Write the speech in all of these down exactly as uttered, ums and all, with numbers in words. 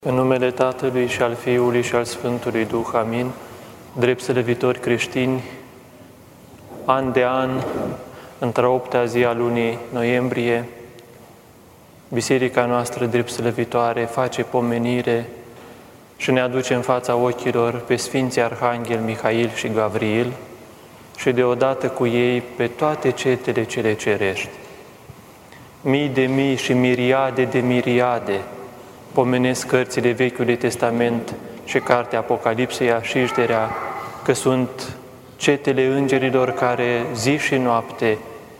În numele Tatălui și al Fiului și al Sfântului Duh, amin. Drept slăvitori creștini, an de an, într-a optea zi a lunii noiembrie, biserica noastră drept slăvitoare face pomenire și ne aduce în fața ochilor pe Sfinții Arhanghel Mihail și Gavriil și deodată cu ei pe toate cetele cele cerești. Mii de mii și miriade de miriade pomenesc cărțile Vechiului Testament și cartea Apocalipsei Așișterea, că sunt cetele îngerilor care zi și noapte,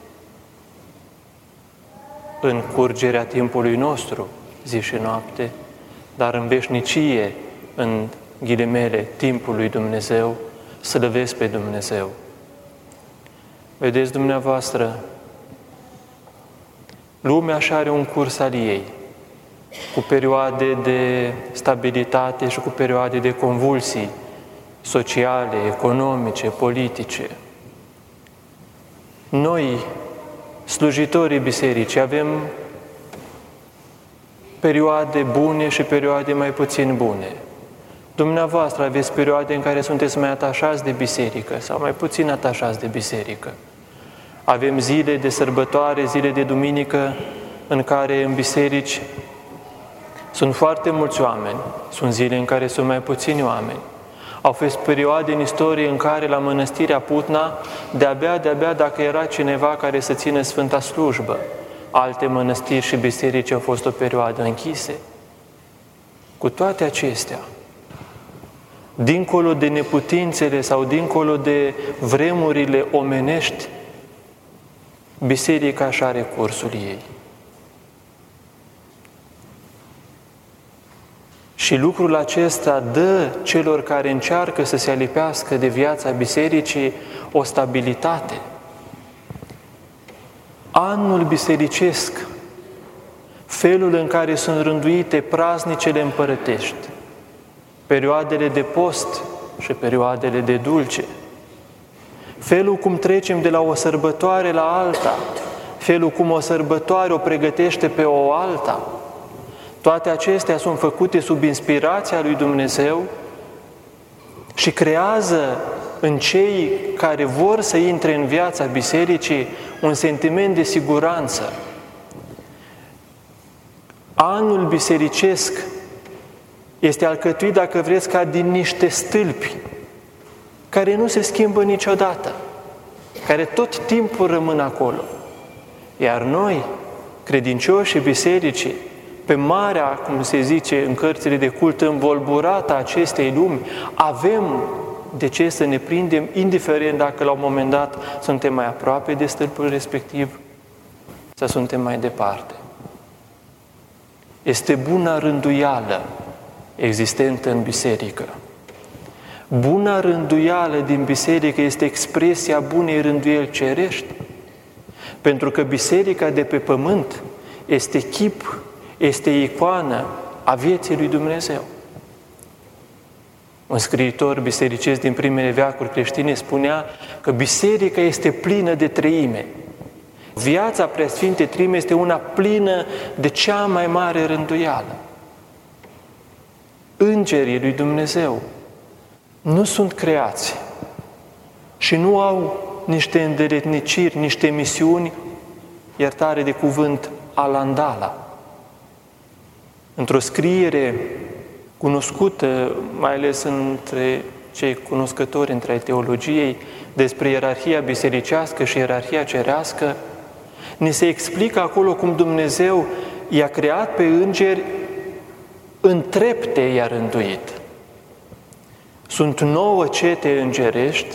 în curgerea timpului nostru, zi și noapte, dar în veșnicie, în ghilimele, timpul lui Dumnezeu, slăvesc pe Dumnezeu. Vedeți dumneavoastră, lumea așa are un curs al ei, cu perioade de stabilitate și cu perioade de convulsii sociale, economice, politice. Noi, slujitorii bisericii, avem perioade bune și perioade mai puțin bune. Dumneavoastră aveți perioade în care sunteți mai atașați de biserică sau mai puțin atașați de biserică. Avem zile de sărbătoare, zile de duminică, în care în biserici sunt foarte mulți oameni, sunt zile în care sunt mai puțini oameni. Au fost perioade în istorie în care la Mănăstirea Putna, de-abia, de-abia dacă era cineva care să țină Sfânta Slujbă. Alte mănăstiri și biserici au fost o perioadă închise. Cu toate acestea, dincolo de neputințele sau dincolo de vremurile omenești, biserica așa are cursul ei. Și lucrul acesta dă celor care încearcă să se alipească de viața bisericii o stabilitate. Anul bisericesc, felul în care sunt rânduite praznicele împărătești, perioadele de post și perioadele de dulce, felul cum trecem de la o sărbătoare la alta, felul cum o sărbătoare o pregătește pe o alta, toate acestea sunt făcute sub inspirația lui Dumnezeu și creează în cei care vor să intre în viața bisericii un sentiment de siguranță. Anul bisericesc este alcătuit, dacă vreți, ca din niște stâlpi care nu se schimbă niciodată, care tot timpul rămân acolo. Iar noi, credincioșii bisericii, pe marea, cum se zice în cărțile de cult, învolburată a acestei lumi, avem de ce să ne prindem, indiferent dacă la un moment dat suntem mai aproape de stâlpul respectiv sau suntem mai departe. Este buna rânduială existentă în biserică. Buna rânduială din biserică este expresia bunei rânduieli cerești, pentru că biserica de pe pământ este chip, este icoană a vieții lui Dumnezeu. Un scriitor bisericesc din primele veacuri creștine spunea că biserica este plină de treime. Viața Preasfintei Treime este una plină de cea mai mare rânduială. Îngerii lui Dumnezeu nu sunt creați și nu au niște îndeletniciri, niște misiuni, iertare de cuvânt, alandala. Într-o scriere cunoscută, mai ales între cei cunoscători între teologiei, despre ierarhia bisericească și ierarhia cerească, ni se explică acolo cum Dumnezeu i-a creat pe îngeri în trepte i-a rânduit. Sunt nouă cete îngerești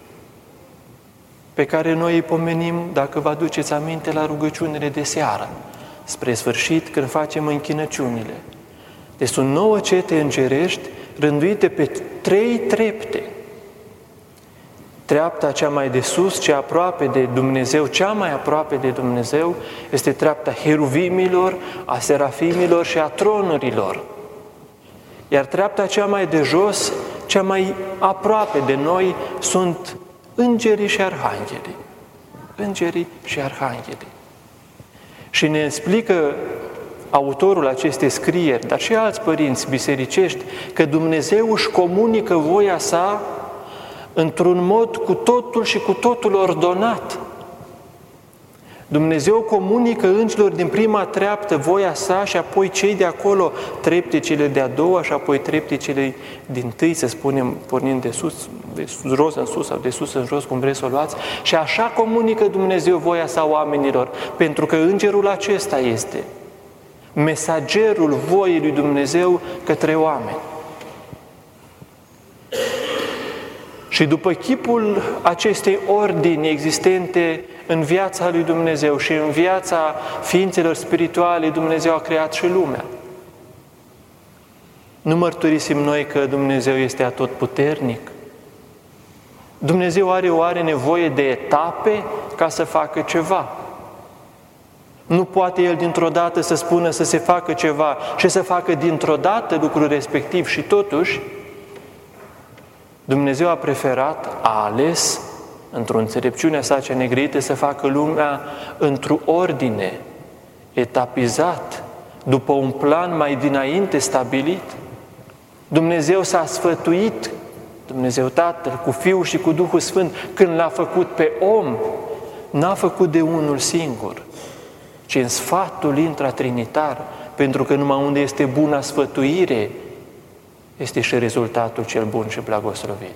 pe care noi îi pomenim, dacă vă aduceți aminte, la rugăciunile de seară, spre sfârșit, când facem închinăciunile. Deci sunt nouă cete îngerești rânduite pe trei trepte. Treapta cea mai de sus, cea aproape de Dumnezeu, cea mai aproape de Dumnezeu, este treapta heruvimilor, a serafimilor și a tronurilor. Iar treapta cea mai de jos, cea mai aproape de noi, sunt îngerii și arhanghelii. Îngerii și arhanghelii. Și ne explică autorul acestei scrieri, dar și alți părinți bisericești, că Dumnezeu își comunică voia sa într-un mod cu totul și cu totul ordonat. Dumnezeu comunică îngerilor din prima treaptă voia sa și apoi cei de acolo treptecele de-a doua și apoi treptecele din tâi, să spunem, pornind de sus, de jos în sus sau de sus în jos, cum vreți să o luați, și așa comunică Dumnezeu voia sa oamenilor, pentru că îngerul acesta este mesagerul voii lui Dumnezeu către oameni. Și după chipul acestei ordini existente în viața lui Dumnezeu și în viața ființelor spirituale, Dumnezeu a creat și lumea. Nu mărturisim noi că Dumnezeu este atotputernic? Dumnezeu are oare nevoie de etape ca să facă ceva? Nu poate El dintr-o dată să spună să se facă ceva și să facă dintr-o dată lucrul respectiv și totuși Dumnezeu a preferat, a ales, într-o înțelepciune sa cea negrăită, să facă lumea într-o ordine, etapizat, după un plan mai dinainte stabilit. Dumnezeu s-a sfătuit, Dumnezeu Tatăl, cu Fiul și cu Duhul Sfânt, când l-a făcut pe om, n-a făcut de unul singur, ci în sfatul intratrinitar, pentru că numai unde este buna sfătuire, este și rezultatul cel bun și blagoslovit.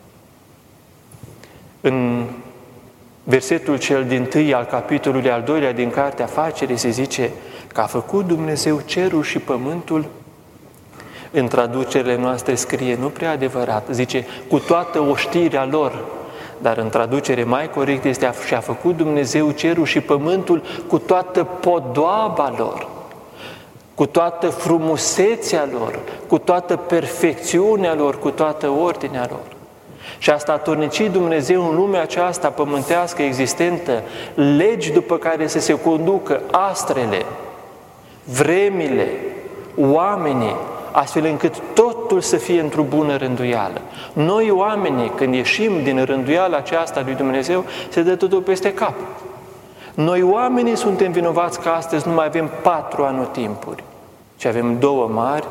În versetul cel dintâi al capitolului al doilea din Cartea Afacerii se zice că a făcut Dumnezeu cerul și pământul. În traducerile noastre scrie, nu prea adevărat, zice cu toată oștirea lor, dar în traducere mai corect este și a făcut Dumnezeu cerul și pământul cu toată podoaba lor, cu toată frumusețea lor, cu toată perfecțiunea lor, cu toată ordinea lor. Și a statornicit Dumnezeu în lumea aceasta pământească existentă legi după care să se conducă astrele, vremile, oamenii, astfel încât totul să fie într-o bună rânduială. Noi oamenii, când ieșim din rânduiala aceasta lui Dumnezeu, se dă totul peste cap. Noi oamenii suntem vinovați că astăzi nu mai avem patru anotimpuri, ci avem două mari,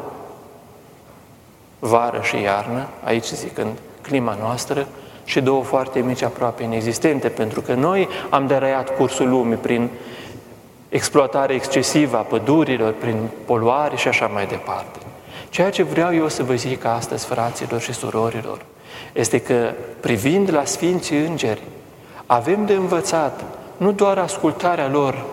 vară și iarnă, aici zicând clima noastră, și două foarte mici, aproape inexistente, pentru că noi am deraiat cursul lumii prin exploatare excesivă a pădurilor, prin poluare și așa mai departe. Ceea ce vreau eu să vă zic astăzi, fraților și surorilor, este că, privind la Sfinții Îngeri, avem de învățat nu doar ascultarea lor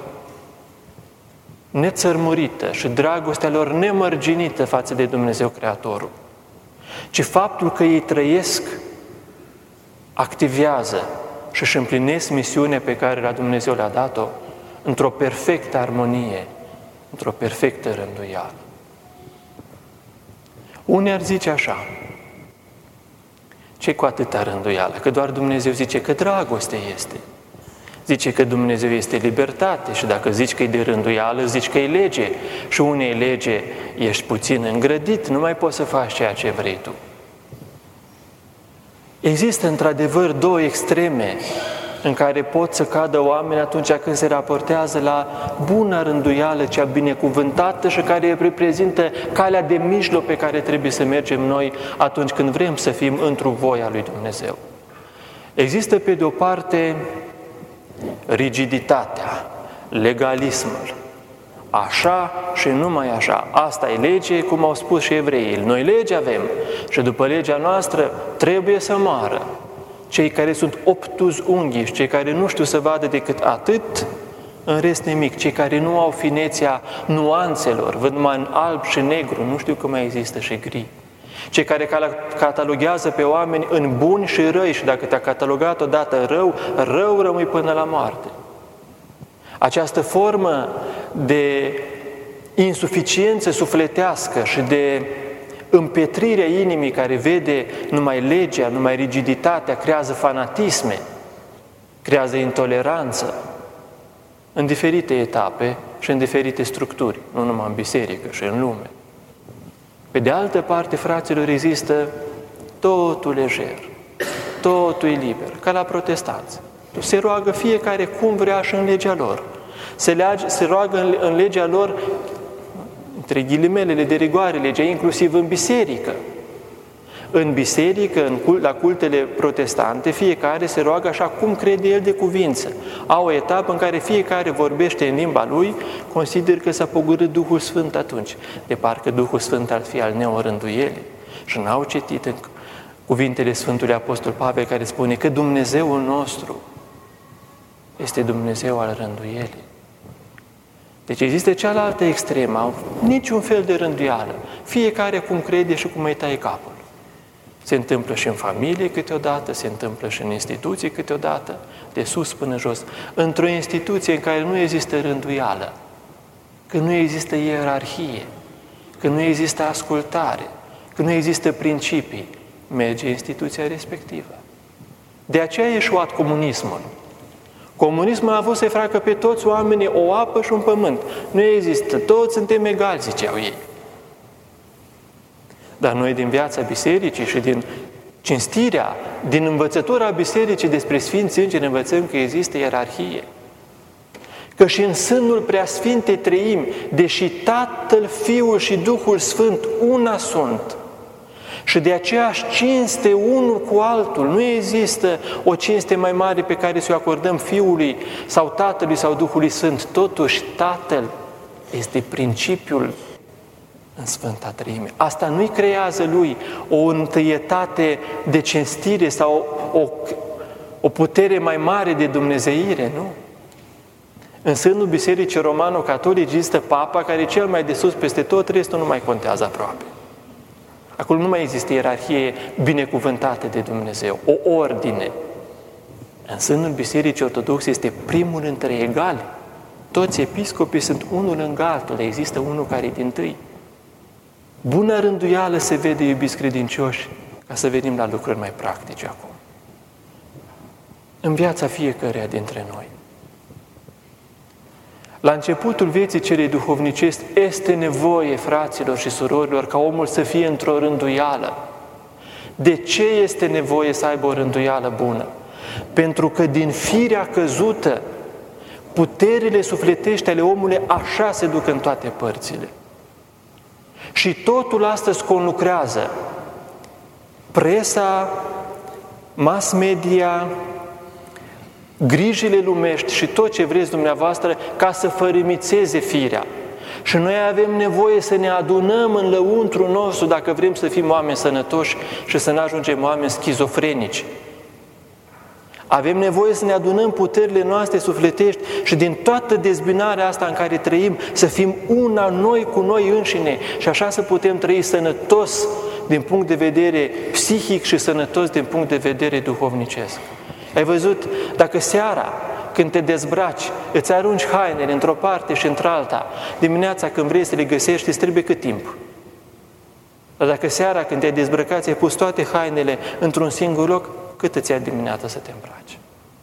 nețărmurită și dragostea lor nemărginită față de Dumnezeu Creatorul, ci faptul că ei trăiesc, activează și își împlinesc misiunea pe care la Dumnezeu le-a dat-o într-o perfectă armonie, într-o perfectă rânduială. Unii ar zice așa, ce cu atâta rânduială? Că doar Dumnezeu zice că dragoste este. Zice că Dumnezeu este libertate și dacă zici că e de rânduială, zici că e lege. Și unei lege ești puțin îngrădit, nu mai poți să faci ceea ce vrei tu. Există într-adevăr două extreme în care pot să cadă oameni atunci când se raportează la buna rânduială, cea binecuvântată și care reprezintă calea de mijloc pe care trebuie să mergem noi atunci când vrem să fim într-o voia lui Dumnezeu. Există pe de o parte rigiditatea, legalismul, așa și numai așa, asta e lege, cum au spus și evreii, noi lege avem și după legea noastră trebuie să moară cei care sunt obtuz unghiși, cei care nu știu să vadă decât atât, în rest nimic, cei care nu au finețea nuanțelor, văd numai în alb și negru, nu știu că mai există și gri. Cei care cataloghează pe oameni în buni și răi și dacă te-a catalogat odată rău, rău rămâi până la moarte. Această formă de insuficiență sufletească și de împetrirea inimii care vede numai legea, numai rigiditatea, creează fanatisme, creează intoleranță în diferite etape și în diferite structuri, nu numai în biserică și în lume. Pe de altă parte, fraților, există totul lejer, totul e liber, ca la protestanți. Se roagă fiecare cum vrea și în legea lor. Se, leage, se roagă în, în legea lor între ghilimelele de rigoare legea, inclusiv în biserică. În biserică, în cult, la cultele protestante, fiecare se roagă așa cum crede el de cuvință. Au o etapă în care fiecare vorbește în limba lui, consider că s-a pogorât Duhul Sfânt atunci, de parcă Duhul Sfânt ar fi al neorânduielii. Și n-au citit în cuvintele Sfântului Apostol Pavel, care spune că Dumnezeul nostru este Dumnezeu al rânduielii. Deci există cealaltă extremă, niciun fel de rânduială, fiecare cum crede și cum îi taie capul. Se întâmplă și în familie câteodată, se întâmplă și în instituții câteodată, de sus până jos. Într-o instituție în care nu există rânduială, când nu există ierarhie, când nu există ascultare, când nu există principii, merge instituția respectivă. De aceea a ieșuat comunismul. Comunismul a avut să-i facă pe toți oamenii o apă și un pământ. Nu există, toți suntem egali, ziceau ei. Dar noi din viața bisericii și din cinstirea, din învățătura bisericii despre Sfinți Îngeri învățăm că există ierarhie. Că și în sânul Preasfintei Treimi, deși Tatăl, Fiul și Duhul Sfânt una sunt, și de aceeași cinste unul cu altul, nu există o cinste mai mare pe care să o acordăm Fiului sau Tatălui sau Duhului Sfânt. Totuși, Tatăl este principiul în Sfânta Treime. Asta nu-i creează lui o întâietate de cinstire sau o, o putere mai mare de dumnezeire, nu? În sânul Bisericii Romano-Catolice există Papa, care e cel mai de sus peste tot, restul nu mai contează aproape. Acolo nu mai există ierarhie binecuvântată de Dumnezeu, o ordine. În sânul Bisericii Ortodoxe este primul între egali. Toți episcopii sunt unul lângă altul, există unul care e dintâi. Bună rânduială se vede, iubiți credincioși, ca să venim la lucruri mai practice acum. În viața fiecăruia dintre noi. La începutul vieții celei duhovnicești este nevoie, fraților și surorilor, ca omul să fie într-o rânduială. De ce este nevoie să aibă o rânduială bună? Pentru că din firea căzută, puterile sufletești ale omului așa se duc în toate părțile. Și totul astăzi conlucrează. Presa, mass media, grijile lumești și tot ce vreți dumneavoastră ca să fărâmițeze firea. Și noi avem nevoie să ne adunăm în lăuntru nostru dacă vrem să fim oameni sănătoși și să nu ajungem oameni schizofrenici. Avem nevoie să ne adunăm puterile noastre sufletești și din toată dezbinarea asta în care trăim să fim una noi cu noi înșine și așa să putem trăi sănătos din punct de vedere psihic și sănătos din punct de vedere duhovnicesc. Ai văzut, dacă seara, când te dezbraci, îți arunci hainele într-o parte și într-alta, dimineața când vrei să le găsești, îți trebuie cât timp? Dar dacă seara, când te-ai dezbrăcat, ai pus toate hainele într-un singur loc, cât îți ia dimineața să te îmbraci?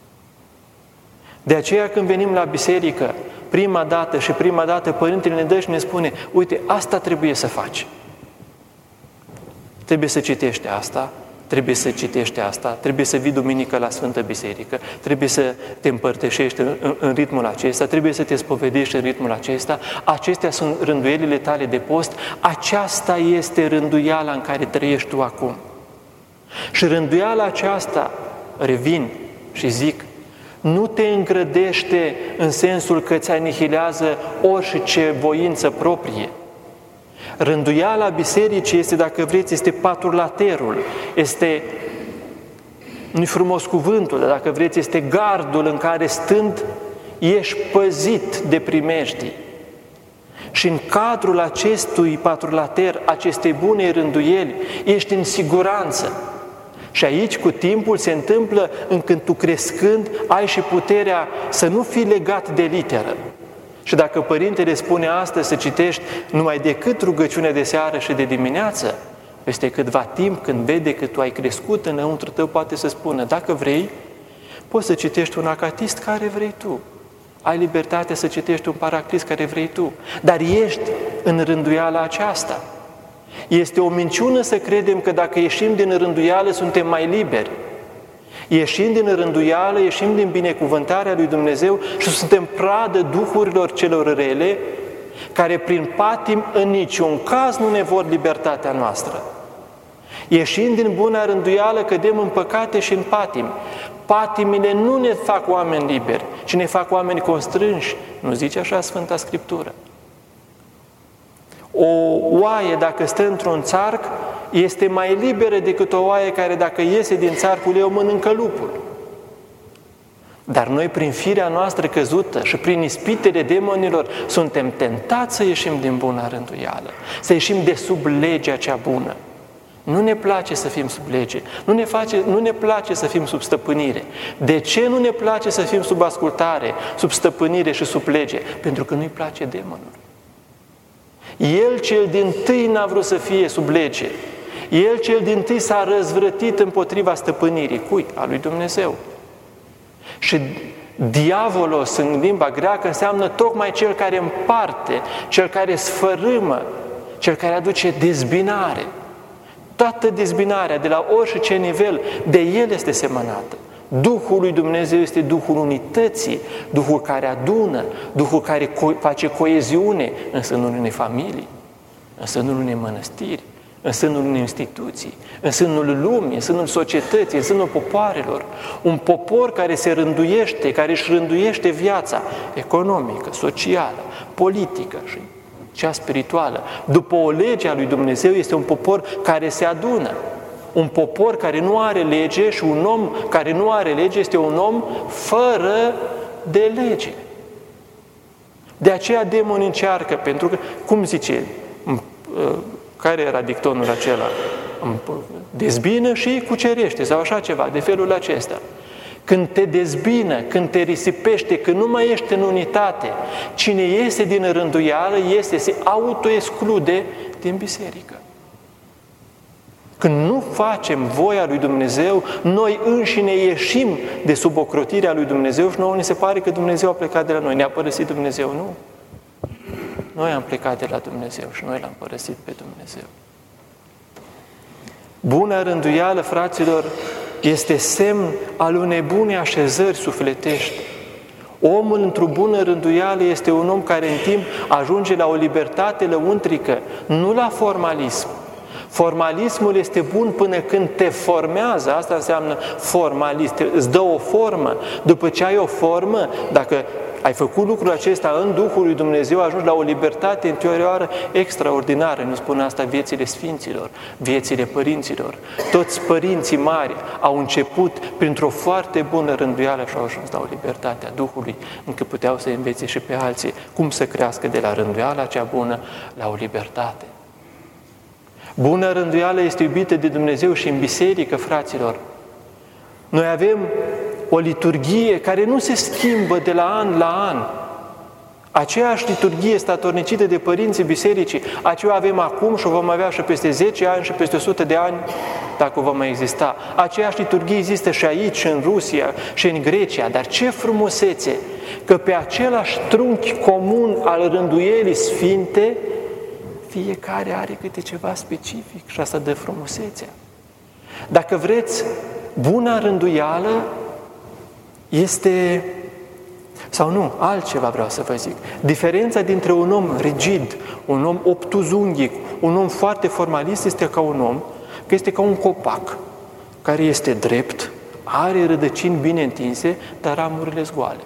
De aceea când venim la biserică, prima dată și prima dată, Părintele ne dă și ne spune, uite, asta trebuie să faci. Trebuie să citești asta, trebuie să citești asta, trebuie să vii duminică la Sfântă Biserică, trebuie să te împărtășești în, în, în ritmul acesta, trebuie să te spovedești în ritmul acesta, acestea sunt rânduielile tale de post, aceasta este rânduiala în care trăiești tu acum. Și rânduiala aceasta, revin și zic, nu te îngrădește în sensul că ți anihilează orice voință proprie. Rânduiala bisericii este, dacă vreți, este patrulaterul, este, nu-i frumos cuvântul, dar dacă vreți, este gardul în care stând ești păzit de primejdii. Și în cadrul acestui patrulater, acestei bune rânduieli, ești în siguranță. Și aici, cu timpul, se întâmplă încât tu crescând, ai și puterea să nu fii legat de literă. Și dacă Părintele spune astăzi să citești numai decât rugăciunea de seară și de dimineață, peste câtva timp, când vede că tu ai crescut înăuntru tău, poate să spună, dacă vrei, poți să citești un acatist care vrei tu. Ai libertatea să citești un paraclist care vrei tu. Dar ești în rânduiala aceasta. Este o minciună să credem că dacă ieșim din rânduială, suntem mai liberi. Ieșim din rânduială, ieșim din binecuvântarea lui Dumnezeu și suntem pradă duhurilor celor rele, care prin patim în niciun caz nu ne vor libertatea noastră. Ieșind din bună rânduială, cădem în păcate și în patim. Patimile nu ne fac oameni liberi, ci ne fac oameni constrânși. Nu zice așa Sfânta Scriptură? O oaie, dacă stă într-un țarc, este mai liberă decât o oaie care, dacă iese din țarcul ei, o mănâncă lupul. Dar noi, prin firea noastră căzută și prin ispitele demonilor, suntem tentați să ieșim din buna rânduială, să ieșim de sub legea cea bună. Nu ne place să fim sub lege, nu ne, face, nu ne place să fim sub stăpânire. De ce nu ne place să fim sub ascultare, sub stăpânire și sub lege? Pentru că nu-i place demonul. El cel dintâi n-a vrut să fie sub lege. El cel dintâi s-a răzvrătit împotriva stăpânirii. Cui? A lui Dumnezeu. Și diavolos în limba greacă înseamnă tocmai cel care împarte, cel care sfărâmă, cel care aduce dezbinare. Toată dezbinarea, de la orice nivel, de el este semănată. Duhul lui Dumnezeu este Duhul unității, Duhul care adună, Duhul care co- face coeziune în sânul unei familii, în sânul unei mănăstiri, în sânul unei instituții, în sânul lumii, în sânul societății, în sânul popoarelor. Un popor care se rânduiește, care își rânduiește viața economică, socială, politică și cea spirituală. După o lege a lui Dumnezeu, este un popor care se adună. Un popor care nu are lege și un om care nu are lege este un om fără de lege. De aceea demonii încearcă, pentru că, cum zice, care era dictonul acela? Dezbină și cucerește, sau așa ceva, de felul acesta. Când te dezbină, când te risipește, când nu mai ești în unitate, cine iese din rânduială, este, se autoexclude din biserică. Când nu facem voia lui Dumnezeu, noi înșine ieșim de sub ocrotirea lui Dumnezeu și nouă ni se pare că Dumnezeu a plecat de la noi. Ne-a părăsit Dumnezeu? Nu. Noi am plecat de la Dumnezeu și noi l-am părăsit pe Dumnezeu. Buna rânduială, fraților, este semn al unei bune așezări sufletești. Omul într-o bună rânduială este un om care în timp ajunge la o libertate lăuntrică, nu la formalism. Formalismul este bun până când te formează, asta înseamnă formalist, îți dă o formă. După ce ai o formă, dacă ai făcut lucrul acesta în Duhul lui Dumnezeu, ajungi la o libertate interioară extraordinară. Nu spun asta viețile sfinților, viețile părinților. Toți părinții mari au început printr-o foarte bună rânduială și au ajuns la o libertate a Duhului, încă puteau să învețe și pe alții cum să crească de la rânduiala cea bună la o libertate. Bună rânduială este iubită de Dumnezeu și în biserică, fraților. Noi avem o liturghie care nu se schimbă de la an la an. Aceeași liturghie statornicită de părinții bisericii, aceea avem acum și o vom avea și peste zece ani și peste o sută de ani, dacă va mai exista. Aceeași liturghie există și aici, și în Rusia, și în Grecia. Dar ce frumusețe! Că pe același trunchi comun al rânduielii sfinte, fiecare are câte ceva specific și asta dă frumusețea. Dacă vreți, buna rânduială este, sau nu, altceva vreau să vă zic. Diferența dintre un om rigid, un om obtuzunghic, un om foarte formalist este ca un om, că este ca un copac, care este drept, are rădăcini bine întinse, dar ramurile zgoale.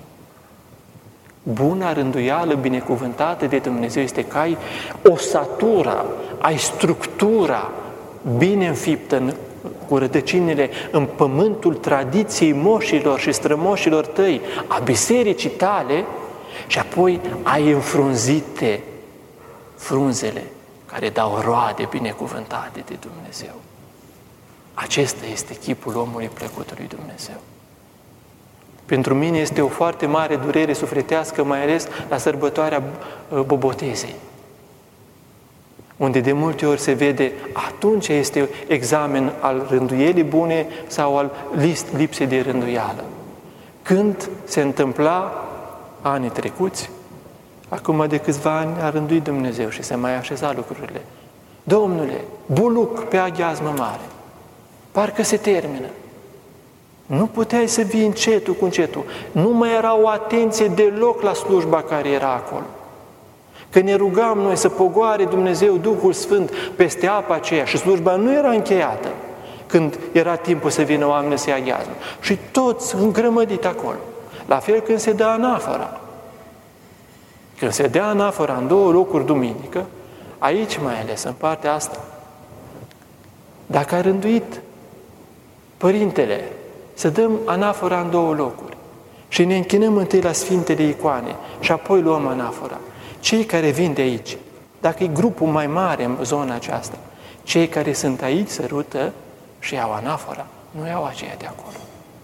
Buna rânduială binecuvântată de Dumnezeu este că ai osatura, ai structura bine înfiptă în, cu rădăcinile în pământul tradiției moșilor și strămoșilor tăi, a bisericii tale, și apoi ai înfrunzite frunzele care dau roade binecuvântate de Dumnezeu. Acesta este chipul omului plăcut lui Dumnezeu. Pentru mine este o foarte mare durere sufletească, mai ales la sărbătoarea Bobotezei, unde de multe ori se vede, atunci este examen al rânduielii bune sau al lipsei de rânduială. Când se întâmpla anii trecuți, acum de câțiva ani a rânduit Dumnezeu și se mai așeza lucrurile. Domnule, buluc pe aghiazmă mare, parcă se termină. Nu puteai să vii încetul cu încetul. Nu mai era o atenție deloc la slujba care era acolo. Că ne rugam noi să pogoare Dumnezeu Duhul Sfânt peste apa aceea și slujba nu era încheiată când era timpul să vină oamenii să ia gheazmă. Și toți îngrămădit acolo. La fel când se dă anafora. Când se dea anafora în două locuri duminică, aici mai ales, în partea asta, dacă a rânduit Părintele să dăm anafora în două locuri și ne închinăm întâi la Sfintele Icoane și apoi luăm anafora, cei care vin de aici, dacă e grupul mai mare în zona aceasta, cei care sunt aici sărută și iau anafora, nu iau aceea de acolo.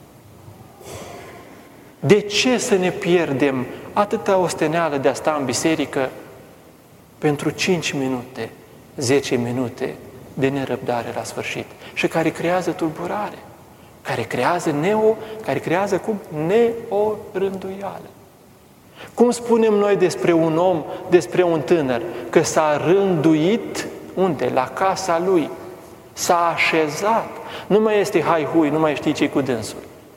De ce să ne pierdem atâta osteneală de a sta în biserică pentru cinci minute, zece minute de nerăbdare la sfârșit și care creează tulburare, care creează neo, care creează cum? Neorânduială. Cum spunem noi despre un om, despre un tânăr, că s-a rânduit unde? La casa lui. S-a așezat. Nu mai este hai-hui, nu mai știi ce-i cu dânsul.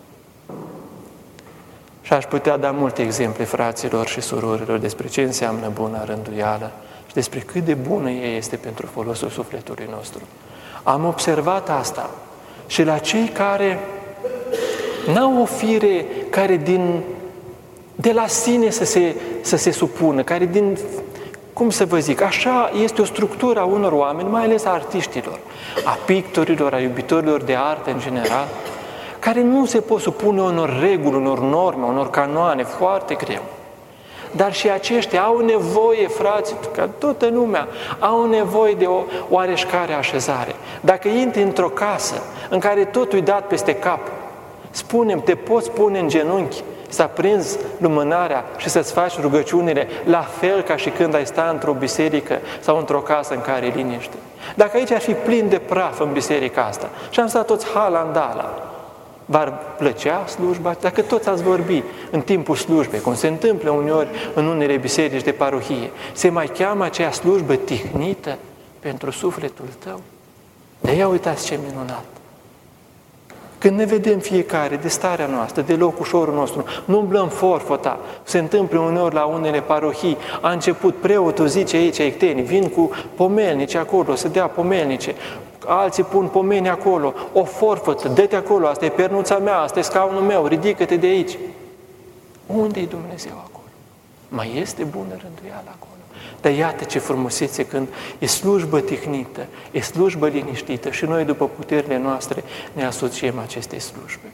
Și aș putea da multe exemple, fraților și surorilor, despre ce înseamnă buna rânduială și despre cât de bună ea este pentru folosul sufletului nostru. Am observat asta și la cei care n-au o fire care din, de la sine să se, să se supună, care din, cum să vă zic, așa este o structură a unor oameni, mai ales a artiștilor, a pictorilor, a iubitorilor de artă în general, care nu se pot supune unor reguli, unor norme, unor canoane, foarte greu. Dar și aceștia au nevoie, frații, ca toată lumea, au nevoie de o oareșcare așezare. Dacă intri într-o casă în care totul e dat peste cap, spune-mi, te poți pune în genunchi, să aprinzi lumânarea și să-ți faci rugăciunile la fel ca și când ai sta într-o biserică sau într-o casă în care e liniște. Dacă aici ar fi plin de praf în biserica asta și am stat toți halandala, v-ar plăcea slujba? Dacă toți ați vorbi în timpul slujbei, cum se întâmplă uneori în unele biserici de parohie, se mai cheamă aceea slujbă tihnită pentru sufletul tău? De ia uitați ce minunat! Când ne vedem fiecare de starea noastră, de locușorul nostru, nu umblăm forfota, se întâmplă uneori la unele parohii, a început preotul, zice aici, ectenii, vin cu pomelnice acolo, să dea pomelnice, alții pun pomeni acolo, o forfătă, dă-te acolo, asta e pernuța mea, asta e scaunul meu, ridică-te de aici. Unde-i Dumnezeu acolo? Mai este bună rânduială acolo? Dar iată ce frumusețe când e slujbă tihnită, e slujbă liniștită și noi după puterile noastre ne asociem acestei slujbe.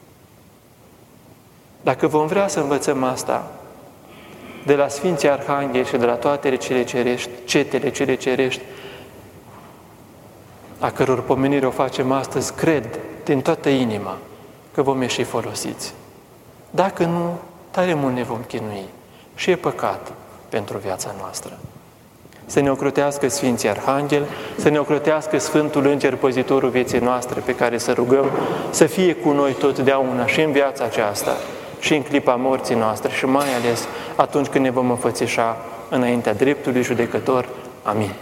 Dacă vom vrea să învățăm asta de la Sfinții Arhangheli și de la toate cele cerești, cetele cele cerești, a căror pomenire o facem astăzi, cred din toată inima că vom ieși folosiți. Dacă nu, tare mult ne vom chinui și e păcat pentru viața noastră. Să ne ocrotească Sfinții Arhangheli, să ne ocrotească Sfântul Înger Păzitorul vieții noastre pe care să rugăm să fie cu noi totdeauna și în viața aceasta și în clipa morții noastre și mai ales atunci când ne vom înfățișa înaintea dreptului judecător. Amin.